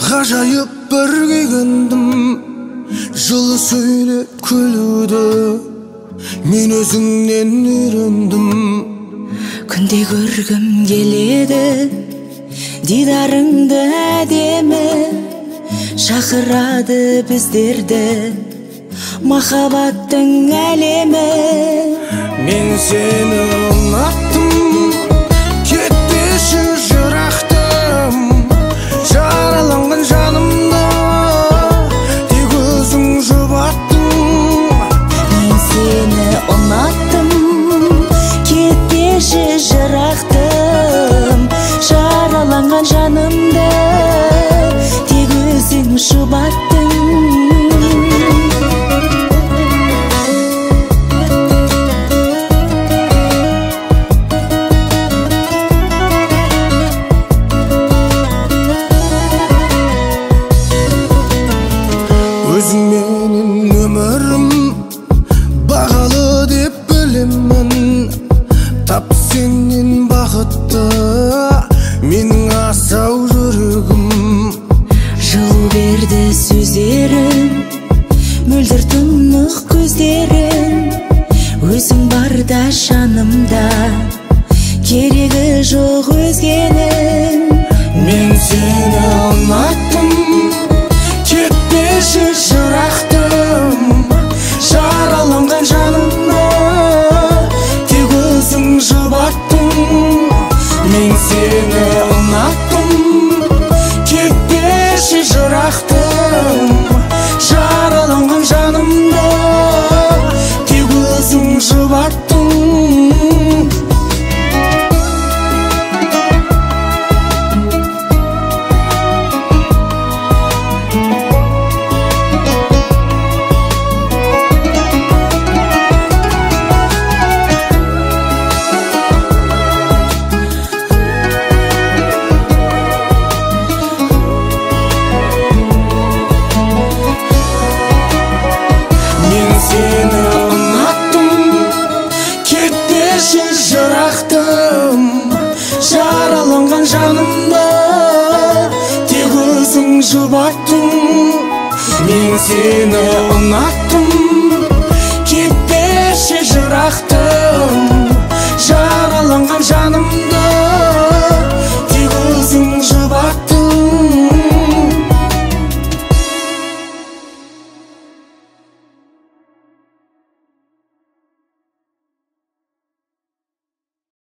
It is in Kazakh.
Ғажайып бір күйгендім, жылы сөйлеп күлуді мен өзіңнен үйрендім. Күнде көргім келеді дидарыңды әдемі, шақырады біздерді махаббаттың әлемі. Мен сені ұнаттым, кетпеші жырақтым, жараланған жанымды тек өзің жұбаттың. Мен сені ұнаттым, кетпеші жырақтым, жараланған жанымды тек өзің жұбаттың. Өзің менің өмірім бағалы деп білемін, тап сенен бақытты менің асау жүрегім. Жыл берді сөздерің, мөлдір тұнық көздерің, өзің барда жанымда керегі жоқ өзгенің. Мен сені ұнаттым, кетпеші жырақтым, жараланған жанымды тек өзің жұбаттың. Мен сені ұнаттым, кетпеші жырақтым, жараланған жанымды тек өзің жұбаттың. Сені ұнаттым, кетпеші жырақтым, жараланған жанымды тек өзің жұбаттың. Мен сені ұнаттым, кетпеші жырақтым, жараланған жаным